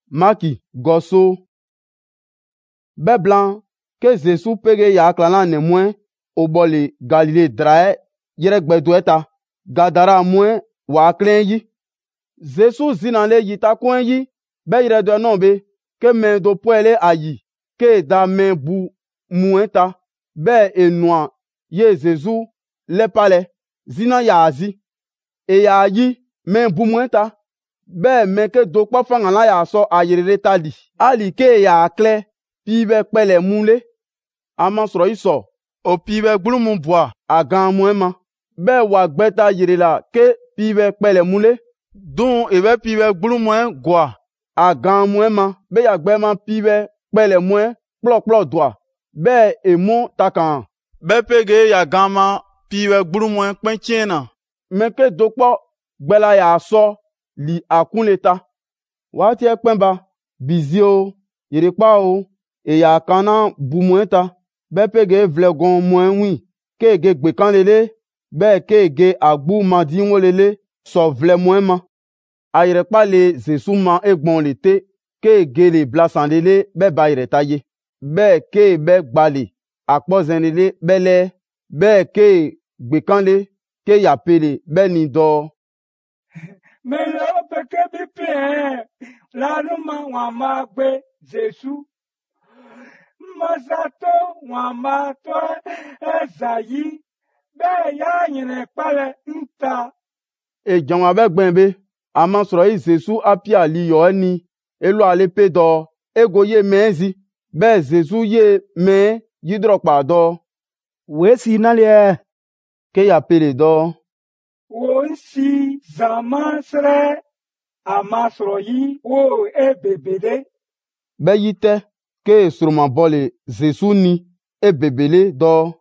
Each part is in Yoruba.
Maki goso. Beblan ke Zesu pege ya klana ne mwen obole Galilée drae yere gbedoeta Gadara mwen wa klen yi. Zesu zinale yita kwen yi be yere do non be ke men do poele ayi ke da men bu muenta be enua ye Zesu le pale zina ya azi e ya yi men bu muenta be men ke do kpa fanga la ya so ayere tali ali ke ya kle pibe pele mule ama soro iso o pibe gbulumu boa agan muema be wa gbeta yere la ke pibe pele mule don ebe pibe gbulumu goa agan muema be ya gbema pibe pele mue kplo doa be emo takan be pege ya gama pibe gbulumu penchena meke dokpo gbela ya so li akunleta wati ekpemba bizio yerekpa o e ya kana bumueta be pege vlegon mwenwi ke ge gbekan lele be ke ge agbu madinwo lele so vle mwema ayerekpa le Zesu ma egbon lete ke ge le blasan lele be ba yere taye be ke be gbale akpozen lele bele be ke gbekan le ke ya pele be ni do Melo peke bi pe la no ma wa ma gbe Zesu masato wa ma to ezayi be ya yin pale nta e janwa be gbenbe ama soro yi Zesu apia li yo ni elo ale pe do ego ye mezi be Zesu ye me yidro pa do we si na le ke ya pele do wo si zaman sre amasro yi wo ebebede be yite ke suruma bole Zesu ni e bebele do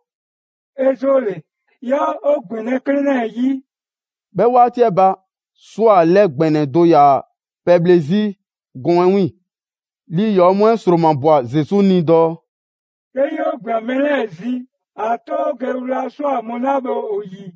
ezole ya ogbene krene yi be wati eba so ale gbene do ya peblezi gonwi li yo mwen suruma boa Zesu ni do ke yo gbamelezi ato gerula so amonabo oyi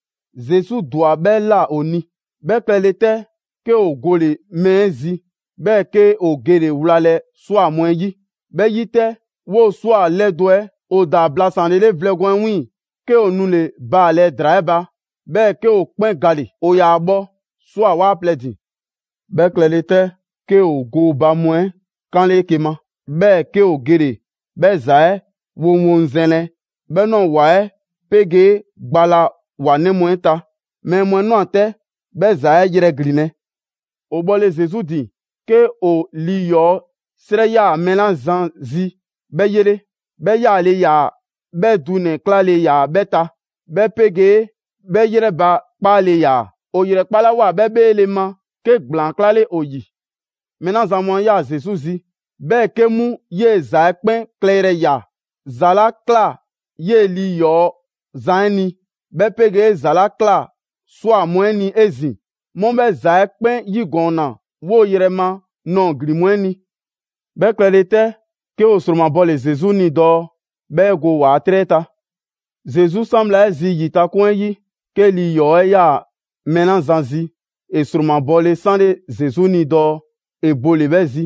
Zesu doa be la oni be pelete ke o gole mezi be ke o gere wulale so amwen yi be yite wo so ale doe o da blasan lele vlegon wi ke o nule ba ale draeba be ke o pen gali o ya bo so awa pledi be klelete ke o go ba mwen kan le kema be ke o gere be zae wo wonzene be no wae pege gbala wane mwenta me mwen no ate be zae yere gline o bole Zesu di ke o li yo sre ya melan zan zi be yere be ya le ya be dune klale ya beta be pege be yere ba pale ya o yere pala wa be le ma ke gblan klale oyi melan zan mwen ya Zesu zi be ke mu ye zae pen klere ya zala kla ye li yo zani be pege zala kla so amweni ezi mon be zae pen yi gona wo yere ma non gri mweni be klelete ke o suruma bole Zesu ni do be go wa treta Zesu sambla zi yita kwen yi ke li yo ya menan zanzi e suruma bole sande Zesu ni do e bole bezi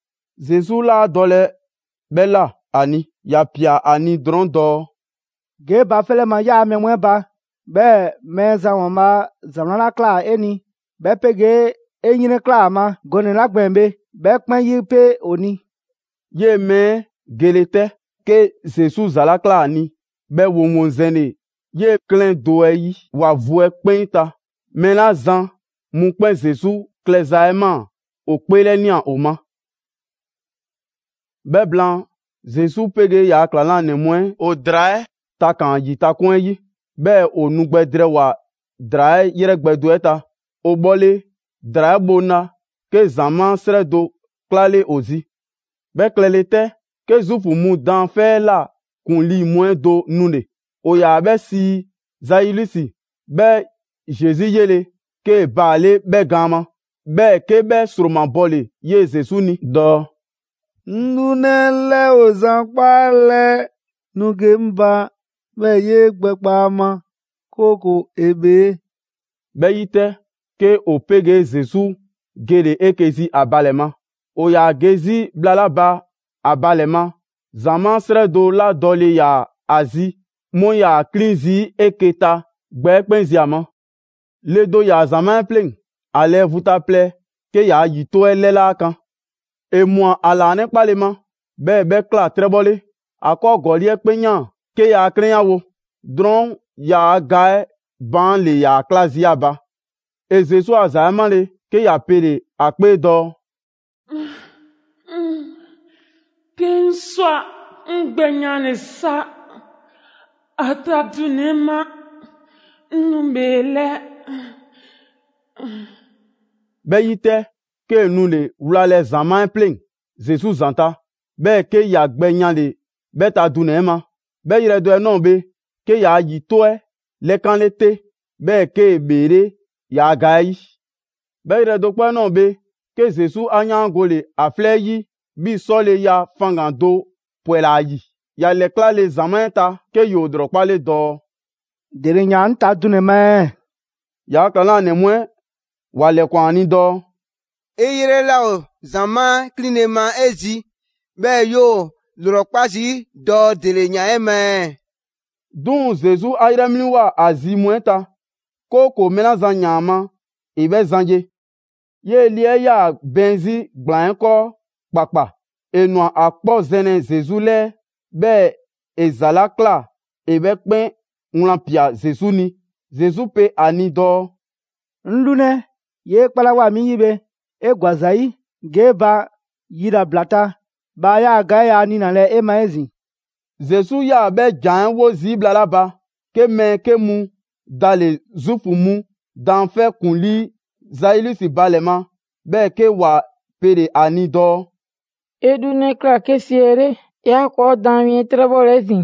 Zesu la dole be la ani ya pia ani dron do ge ba fele ma ya me mwen ba be me za won ma zamana kla eni be pege enyine kla ma goni la gbembe be pon yi pe oni ye me gelete ke Zesu zala kla ani be wo wonzene ye klen do yi wa vue penta me la zan mu pen Zesu klezaema o pele ni an oma be blan Zesu pege ya klala ne mwen o drae takan yita kwen yi be o nugbe dre wa drae yere gbedoeta o bole drae bona ke zaman sre do klale ozi be klelete ke zufu mu dan fe la kun li mwen do nune o ya be si zailisi be Jésus yele ke bale be gama be ke be suruma bole ye Zesu ni do nunele ozan pale nuge mba be ye gbegba ma koko ebe be yite ke o pege Zesu gere ekezi abalema o ya gezi blalaba abalema zaman sredo la dole ya azi mon ya klinzi eketa gbekpenzi ama ledo ya zaman pleng ale vuta ple ke ya yito elela kan emua ala ne kpalema be kla trebole akọ golie kpenyan ke ya krenyawo dron ya gae ban le ya klazi aba ezesu azamale ke ya pere akpe do Penswa ngbenyane sa atadunema numbele be yite ke nu le wulale zaman pleng zesu zanta be ke ya gbenyale be ta dunema be yire do non be ke ya yitoe le kan lete be ke bere ya gai be yire do pa non be ke zesu anyangole afle yi bi sole ya fangando puela yi ya le kla le zaman ta ke yo dro pale do dere nya nta dunema ya kala ne mwe wale kwani do eyirela o zaman klinema ezi be yo lorokpazi do dele nya eme dun zesu ayiremliwa azi mweta koko mena zan nyama ibe zanje ye lie ya benzi gbanko kpakpa enua akpo zene zesu le be ezala kla ebe pen nlampia zesu ni zesu pe ani do nlune ye kpalawa mi yibe egwazai geba yira blata ba ya ga ya ni na le emaezi zesu ya be jan wo zi blalaba ke me ke mu dale zufu mu dan fe kunli zailisi balema be ke wa pere ani do edune kla kesiere ya ko danwi trebolezi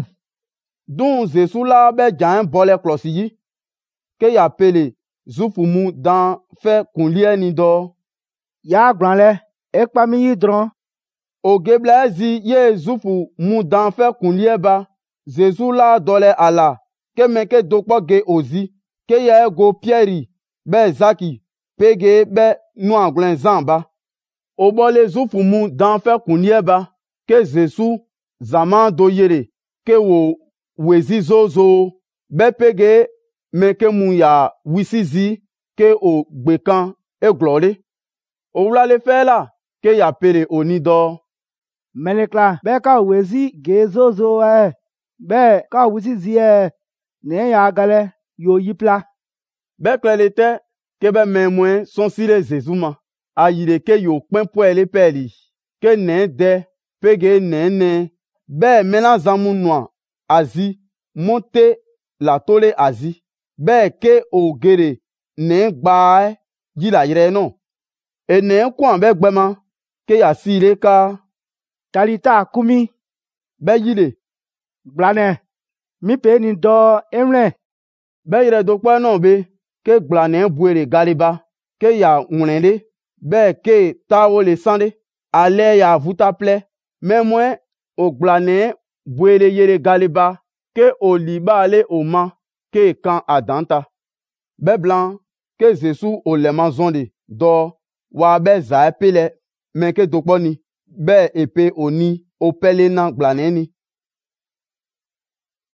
dun zesu la be jan bole klosi yi ke ya pele zufu mu dan fe kunli eni do ya granle ekpa mi yidron o geblazi ye zufu mu dan fe kunli eba zesu la dole ala ke me ke dokpo ge ozi ke ye go pieri be zaki pege be nu anglen zamba o bole zufu mu dan fe kunli eba ke zesu zaman do yere ke wo wezi zozo be pege me ke mu ya wisizi ke o gbekan e glore o wulale fe la ke ya pere oni do melekla be ka wezi gezozo be ka wisizi ne ya gale yo yipla be klelete ke be memwe son sire zezuma ayire ke yo pen poele peli ke ne de pege ne be mena zamu noa azi monte la tole azi be ke ogere ne gba yila yire no ene kwa be gbema ke ya sire ka talita kumi be yile gblane mi pe ni do enre be yire do pa no be ke gblane buere galiba ke ya nwrende be ke tawo le sande ale ya vuta ple memwe o gblane buere yere galiba ke oliba ale oma ke kan adanta be blanc ke zesu o le mazonde do wa be za pele men ke dokpo ni be epe oni o pele na gblane ni